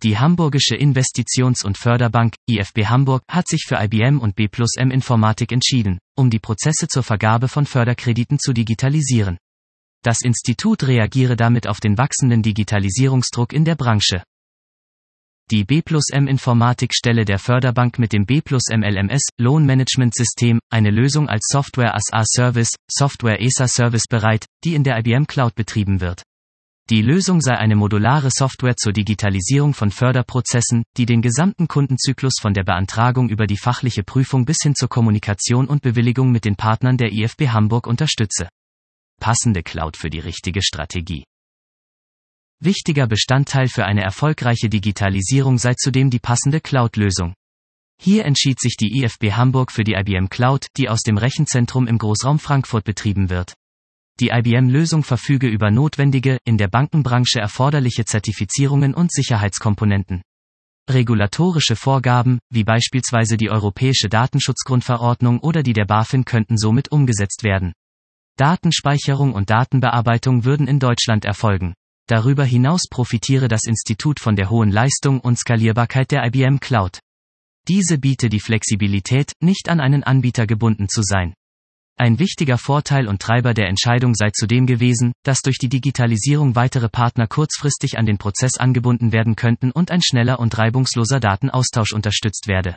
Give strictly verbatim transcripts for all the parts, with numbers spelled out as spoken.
Die Hamburgische Investitions- und Förderbank, I F B Hamburg, hat sich für I B M und B plus M Informatik entschieden, um die Prozesse zur Vergabe von Förderkrediten zu digitalisieren. Das Institut reagiere damit auf den wachsenden Digitalisierungsdruck in der Branche. Die B plus M Informatik stelle der Förderbank mit dem B plus M L M S, Loan Management System, eine Lösung als Software as a Service, Software as a Service bereit, die in der I B M Cloud betrieben wird. Die Lösung sei eine modulare Software zur Digitalisierung von Förderprozessen, die den gesamten Kundenzyklus von der Beantragung über die fachliche Prüfung bis hin zur Kommunikation und Bewilligung mit den Partnern der I F B Hamburg unterstütze. Passende Cloud für die richtige Strategie. Wichtiger Bestandteil für eine erfolgreiche Digitalisierung sei zudem die passende Cloud-Lösung. Hier entschied sich die I F B Hamburg für die I B M Cloud, die aus dem Rechenzentrum im Großraum Frankfurt betrieben wird. Die I B M-Lösung verfüge über notwendige, in der Bankenbranche erforderliche Zertifizierungen und Sicherheitskomponenten. Regulatorische Vorgaben, wie beispielsweise die Europäische Datenschutzgrundverordnung oder die der BaFin, könnten somit umgesetzt werden. Datenspeicherung und Datenbearbeitung würden in Deutschland erfolgen. Darüber hinaus profitiere das Institut von der hohen Leistung und Skalierbarkeit der I B M Cloud. Diese biete die Flexibilität, nicht an einen Anbieter gebunden zu sein. Ein wichtiger Vorteil und Treiber der Entscheidung sei zudem gewesen, dass durch die Digitalisierung weitere Partner kurzfristig an den Prozess angebunden werden könnten und ein schneller und reibungsloser Datenaustausch unterstützt werde.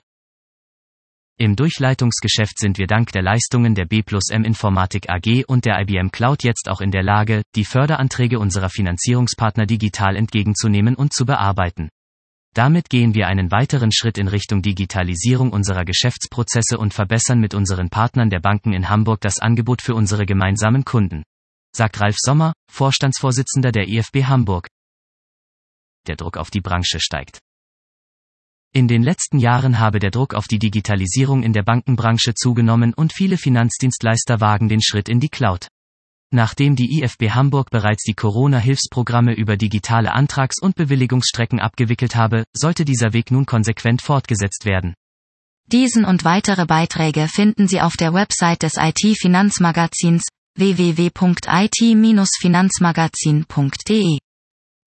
Im Durchleitungsgeschäft sind wir dank der Leistungen der B plus M Informatik A G und der I B M Cloud jetzt auch in der Lage, die Förderanträge unserer Finanzierungspartner digital entgegenzunehmen und zu bearbeiten. Damit gehen wir einen weiteren Schritt in Richtung Digitalisierung unserer Geschäftsprozesse und verbessern mit unseren Partnern der Banken in Hamburg das Angebot für unsere gemeinsamen Kunden, sagt Ralf Sommer, Vorstandsvorsitzender der I F B Hamburg. Der Druck auf die Branche steigt. In den letzten Jahren habe der Druck auf die Digitalisierung in der Bankenbranche zugenommen und viele Finanzdienstleister wagen den Schritt in die Cloud. Nachdem die I F B Hamburg bereits die Corona-Hilfsprogramme über digitale Antrags- und Bewilligungsstrecken abgewickelt habe, sollte dieser Weg nun konsequent fortgesetzt werden. Diesen und weitere Beiträge finden Sie auf der Website des I T-Finanzmagazins w w w punkt i t Bindestrich finanzmagazin punkt d e.